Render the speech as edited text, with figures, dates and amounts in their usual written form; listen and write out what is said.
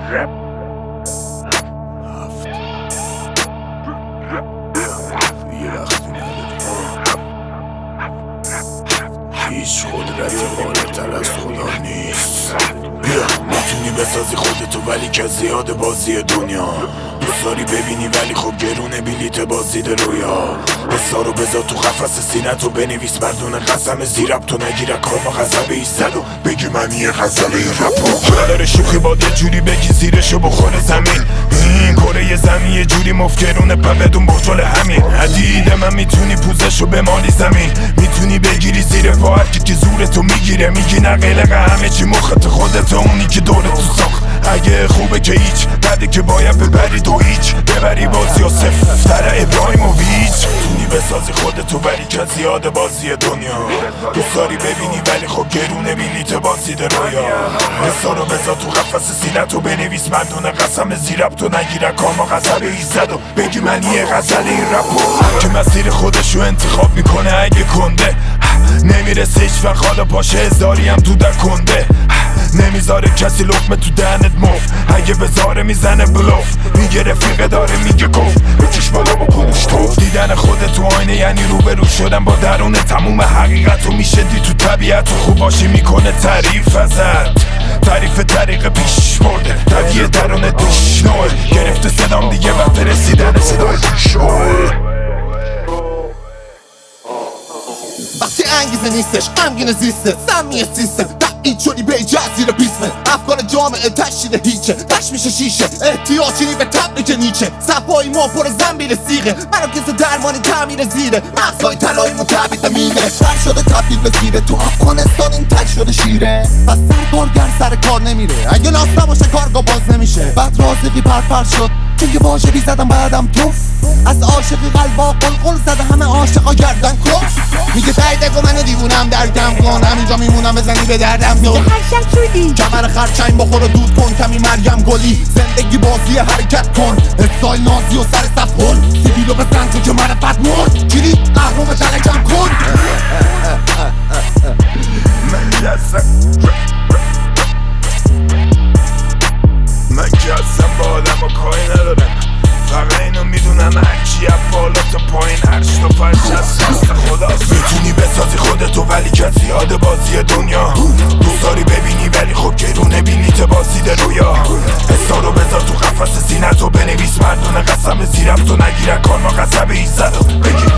هیچ قدرتی بالاتر از خدا نیست. بیا میتونی بسازی خودتو ولی که زیاد بازی دنیا دوست داری ببینی ولی خب گرونه بلیت بازدید رویا. حسا رو بذار تو قفس سینه‌تو بنویس مردون قسم زیرب تو نگیره کارما غضب ایستد و بگی من یه غزل این رپو داره شوخی باد یه جوری بگی زیرشو بخوره زمین. این کره زمین یه جوری مفکرونه پا بدون بخشال همین حدیده من میتونی پوزشو بمالی زمین. میتونی بگیری زیر پا هرکی که زورتو میگیره میگی نه قلق همه چی مخت خودت اونی که دورتو ساخت. اگه خوبه که هیچ بده که باید ببری تو هیچ ببری بازی و سفتر ابراهیموویچ. تونی بسازی خودتو ولی که زیاد بازی دنیا دوست داری ببینی ولی خب گرونه بلیت بازدید رویا. حسا رو بذار تو قفس سینه‌تو بنویس مردون قسم زیرب تو نگیره کارما غضب ایستد و بگی من یه غزل این رپو که مسیر خودشو انتخاب میکنه اگه کنده نمیرسه هیچ وقت حالا پاشه هزاری هم تو در کنده نمیذاره کسی لقمه تو دهنت مفت اگه بذاره میزنه بلوف میگه رفیقه داره میگه گفت بکش بالا با پوش توف. دیدن خودت تو آینه یعنی روبرو شدن با درون تموم حقیقتو میشه دید تو طبیعت خوب باشی میکنه تعریف ازت تعریف طریق پیش برده طبیعه درون دیش نوه گرفته صدام دیگه وقت رسیدن صدای پیش وقتی انگیزه نیستش غمگین زیسته سمی سیستم تبعید شدی به جزیره بیسمه افکار جامعه تشدید هیچه تش میشه شیشه احتیاجی به تبریک نیچه صفایی ما پر زنبیل سیغه مراکز درمانی تعمیر زیره مغزای طلاییمون تبعید میره تر شده تبدیل به زیره تو افغانستان این تک شده شیره پس سرکارگر سر کار نمیره اگه لاس نباشه کارگاه باز نمیشه بعد رازقی پرپر شد چون یه واژگی زدم بعدم توف از عاشقی قلبا قلقل زده همه عاشقا گردن کف میگه تایده منو دیوونم درکم کن همینجا میمونم بزنی به دردم تو کمر خرچنگ بخور و دود کن کمی مریم گلی زندگی بازی حرکت کن استایل نازی و سر صف کن سیبیلو بزن تو که معرفت مرد گیری قهرم تلکم کن من که اصلا با آدم و کاری ندارم فقط اینو میدونم هرچی از بالا تا پایین هرچ تا فرش از هست خداست. میتونی بسازی خودتو ولی که زیاد بازی دنیا دوست داری ببینی ولی خب گرونه بلیت بازدید رویا. حسا رو بذار تو قفس سینه‌تو بنویس مردون قسم زیرب تو نگیره کارما غضب ایستد و بگی